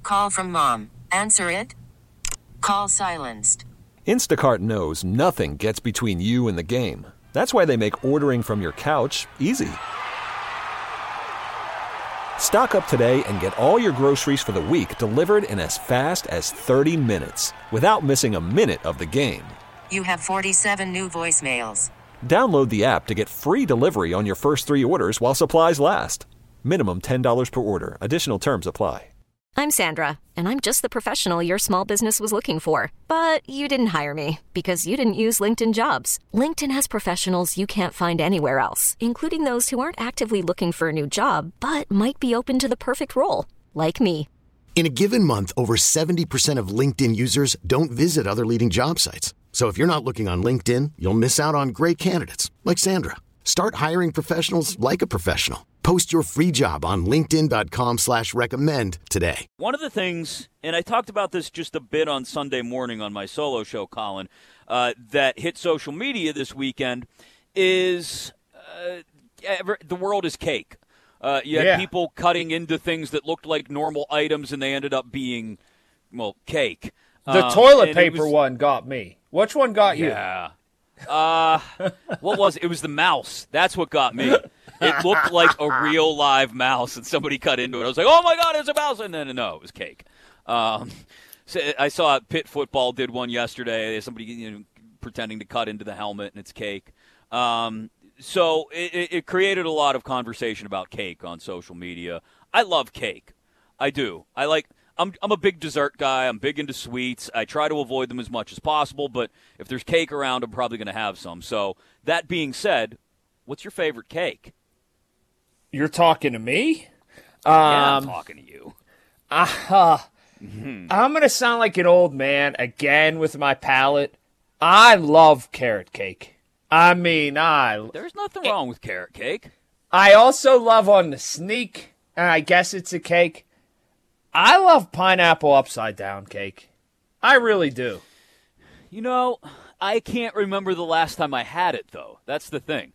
Call from mom. Answer it. Call silenced. Instacart knows nothing gets between you and the game. That's why they make ordering from your couch easy. Stock up today and get all your groceries for the week delivered in as fast as 30 minutes without missing a minute of the game. You have 47 new voicemails. Download the app to get free delivery on your first 3 orders while supplies last. Minimum $10 per order. Additional terms apply. I'm Sandra, and I'm just the professional your small business was looking for. But you didn't hire me because you didn't use LinkedIn Jobs. LinkedIn has professionals you can't find anywhere else, including those who aren't actively looking for a new job, but might be open to the perfect role, like me. In a given month, over 70% of LinkedIn users don't visit other leading job sites. So if you're not looking on LinkedIn, you'll miss out on great candidates like Sandra. Start hiring professionals like a professional. Post your free job on linkedin.com/recommend today. One of the things, and I talked about this just a bit on Sunday morning on my solo show, Colin, that hit social media this weekend is the world is cake. You had people cutting into things that looked like normal items, and they ended up being, well, cake. The toilet paper one got me. Which one got you? Yeah. What was it? It was the mouse. That's what got me. It looked like a real live mouse, and somebody cut into it. I was like, oh, my God, it's a mouse. And then, no, it was cake. So I saw Pitt football did one yesterday. Somebody pretending to cut into the helmet, and it's cake. So it created a lot of conversation about cake on social media. I love cake. I do. I'm a big dessert guy. I'm big into sweets. I try to avoid them as much as possible, but if there's cake around, I'm probably going to have some. So that being said, what's your favorite cake? You're talking to me? Yeah, I'm talking to you. I'm going to sound like an old man again with my palate. I love carrot cake. There's nothing wrong with carrot cake. I also love on the sneak, and I guess it's a cake. I love pineapple upside down cake. I really do. I can't remember the last time I had it, though. That's the thing.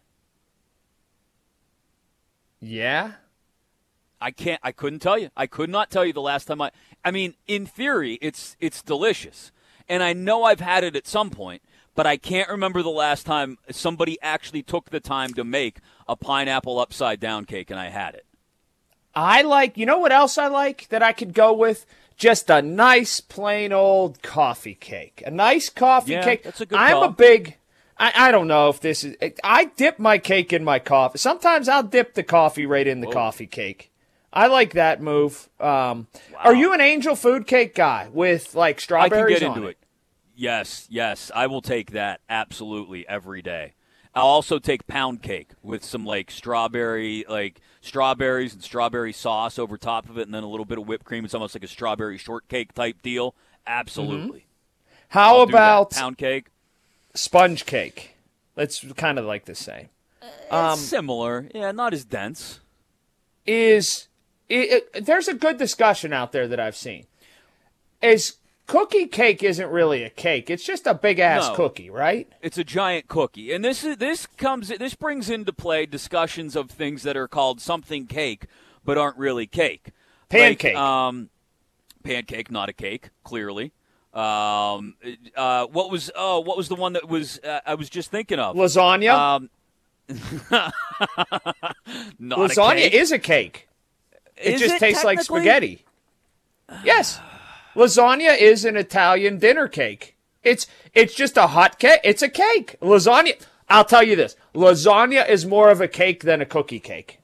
Yeah? I couldn't tell you. I could not tell you the last time I mean, in theory, it's delicious. And I know I've had it at some point, but I can't remember the last time somebody actually took the time to make a pineapple upside down cake and I had it. You know what else I like that I could go with? Just a nice plain old coffee cake. A nice coffee cake. That's a good call. I don't know if this is, I dip my cake in my coffee. Sometimes I'll dip the coffee right in the coffee cake. I like that move. Wow. Are you an angel food cake guy with like strawberries I can get into it? Yes. I will take that absolutely every day. I'll also take pound cake with some strawberries and strawberry sauce over top of it, and then a little bit of whipped cream. It's almost like a strawberry shortcake type deal. Absolutely. Mm-hmm. How about pound cake? Sponge cake. That's kind of like the same. It's similar. Yeah, not as dense. There's a good discussion out there that I've seen. Cookie cake isn't really a cake. It's just a big-ass cookie, right? It's a giant cookie. And this brings into play discussions of things that are called something cake but aren't really cake. Pancake. Pancake, not a cake, clearly. What was the one that was I was just thinking of? Lasagna? Lasagna is a cake. It just tastes like spaghetti. Yes. Lasagna is an Italian dinner cake. It's just a hot cake. It's a cake. Lasagna, I'll tell you this. Lasagna is more of a cake than a cookie cake.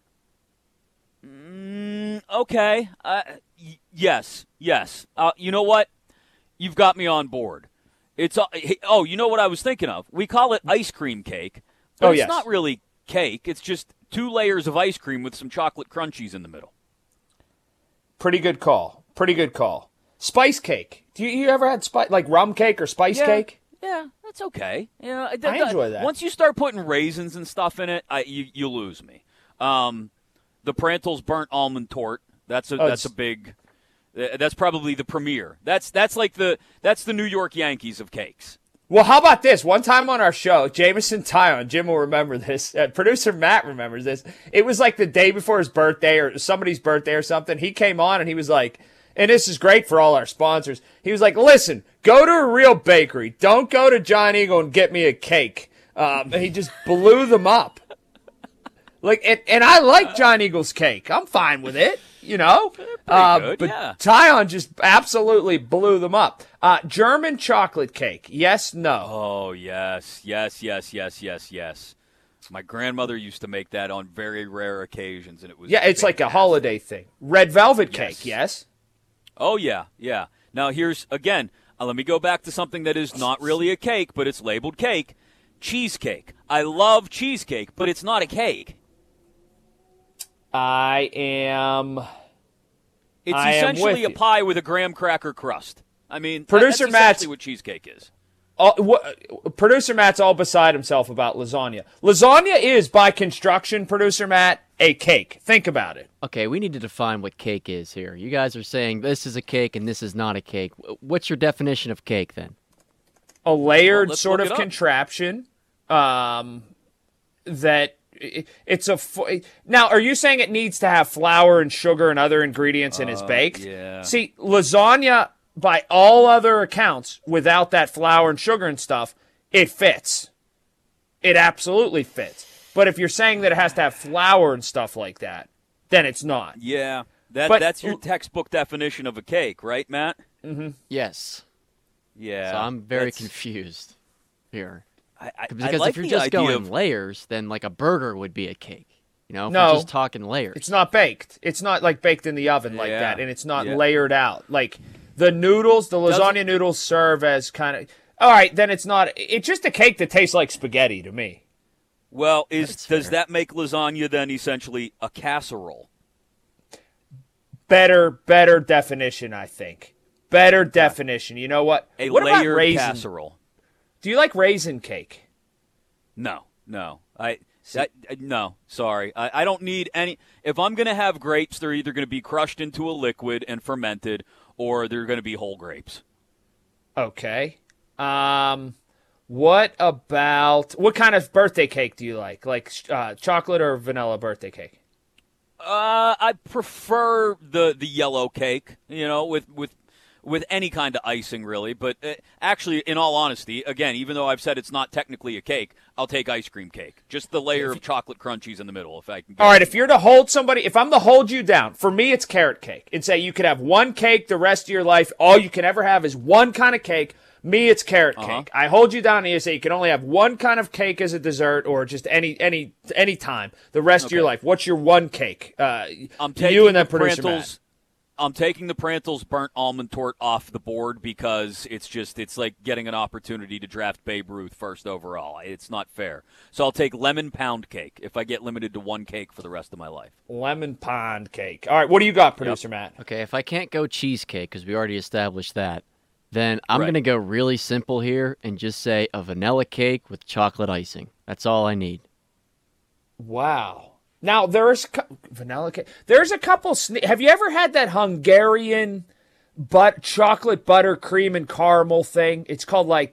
Okay. Yes. You know what? You've got me on board. You know what I was thinking of? We call it ice cream cake, but it's not really cake. It's just 2 layers of ice cream with some chocolate crunchies in the middle. Pretty good call. Spice cake. Do you ever had rum cake or spice cake? Yeah, that's okay. I enjoy that. Once you start putting raisins and stuff in it, you lose me. The Prantle's burnt almond tort. That's a big. That's probably the premier. That's the New York Yankees of cakes. Well, how about this? One time on our show, Jameson Tyon, Jim will remember this. Producer Matt remembers this. It was like the day before his birthday or somebody's birthday or something. He came on and he was like, and this is great for all our sponsors. He was like, listen, go to a real bakery. Don't go to Giant Eagle and get me a cake. And he just blew them up. Like, and I like Giant Eagle's cake. I'm fine with it, you know. Good, but yeah. Tyon just absolutely blew them up. German chocolate cake. Yes, no. Oh, yes. My grandmother used to make that on very rare occasions, and it was it's like a holiday thing. Red velvet cake, yes? Oh, yeah. Now, here's, again, let me go back to something that is not really a cake, but it's labeled cake. Cheesecake. I love cheesecake, but it's not a cake. It's essentially a pie with a graham cracker crust. I mean, Producer that's Matt's, essentially what cheesecake is. Producer Matt's all beside himself about lasagna. Lasagna is, by construction, Producer Matt, a cake. Think about it. Okay, we need to define what cake is here. You guys are saying this is a cake and this is not a cake. What's your definition of cake, then? A layered sort of contraption that it's a... Now, are you saying it needs to have flour and sugar and other ingredients and is baked? Yeah. See, lasagna, by all other accounts, without that flour and sugar and stuff, it fits. It absolutely fits. But if you're saying that it has to have flour and stuff like that, then it's not. Yeah, that's your textbook definition of a cake, right, Matt? Mm-hmm. Yes. Yeah. So I'm very confused here. Because if you're just going layers, then like a burger would be a cake. You know, if no, we're just talking layers. It's not baked. It's not like baked in the oven like that, and it's not layered out. Like the noodles, the lasagna noodles serve as kind of... All right, then it's not... It's just a cake that tastes like spaghetti to me. Well, does that make lasagna then essentially a casserole? Better definition, I think. Better definition. You know what? What layered about casserole? Do you like raisin cake? No. No, sorry. I don't need any. If I'm going to have grapes, they're either going to be crushed into a liquid and fermented, or they're going to be whole grapes. Okay. What kind of birthday cake do you like? Like chocolate or vanilla birthday cake? I prefer the yellow cake, with any kind of icing, really. But actually, in all honesty, again, even though I've said it's not technically a cake, I'll take ice cream cake. Just the layer of chocolate crunchies in the middle, if I can get all right, if you're to hold somebody, if I'm to hold you down, for me, it's carrot cake. And say you could have one cake the rest of your life. All you can ever have is one kind of cake. Me, it's carrot cake. I hold you down and you say you can only have one kind of cake as a dessert or just any time the rest of your life. What's your one cake? I'm taking you and then producer Matt. I'm taking the Prantles burnt almond tort off the board because it's like getting an opportunity to draft Babe Ruth first overall. It's not fair. So I'll take lemon pound cake if I get limited to one cake for the rest of my life. Lemon pound cake. All right, what do you got, producer Matt? Okay, if I can't go cheesecake because we already established that, then I'm going to go really simple here and just say a vanilla cake with chocolate icing. That's all I need. Wow. Now, there's vanilla cake. There's a couple... have you ever had that Hungarian chocolate butter cream and caramel thing? It's called like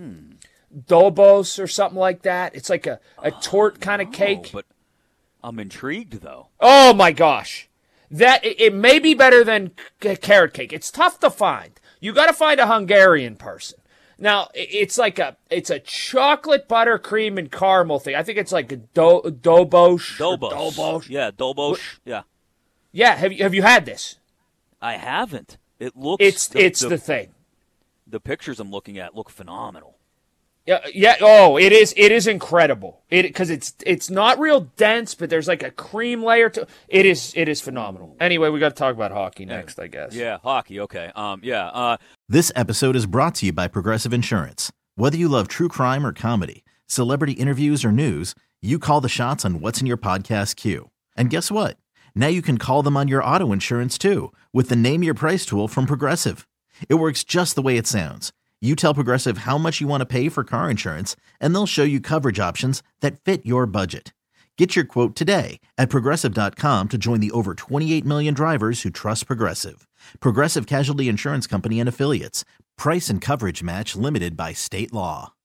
Dobos or something like that. It's like a tort kind of cake. But I'm intrigued, though. Oh, my gosh. It may be better than carrot cake. It's tough to find. You got to find a Hungarian person. Now, it's a chocolate butter cream and caramel thing. I think it's like a Dobos. Dobos. Yeah, Dobos. Yeah. Yeah, have you had this? I haven't. It looks... It's the thing. The pictures I'm looking at look phenomenal. Yeah. Oh, it is incredible. Because it's not real dense, but there's like a cream layer to it. Is phenomenal. Anyway, we got to talk about hockey next, I guess. Yeah, hockey. Okay. This episode is brought to you by Progressive Insurance. Whether you love true crime or comedy, celebrity interviews or news, you call the shots on what's in your podcast queue. And guess what? Now you can call them on your auto insurance too with the Name Your Price tool from Progressive. It works just the way it sounds. You tell Progressive how much you want to pay for car insurance, and they'll show you coverage options that fit your budget. Get your quote today at Progressive.com to join the over 28 million drivers who trust Progressive. Progressive Casualty Insurance Company and Affiliates. Price and coverage match limited by state law.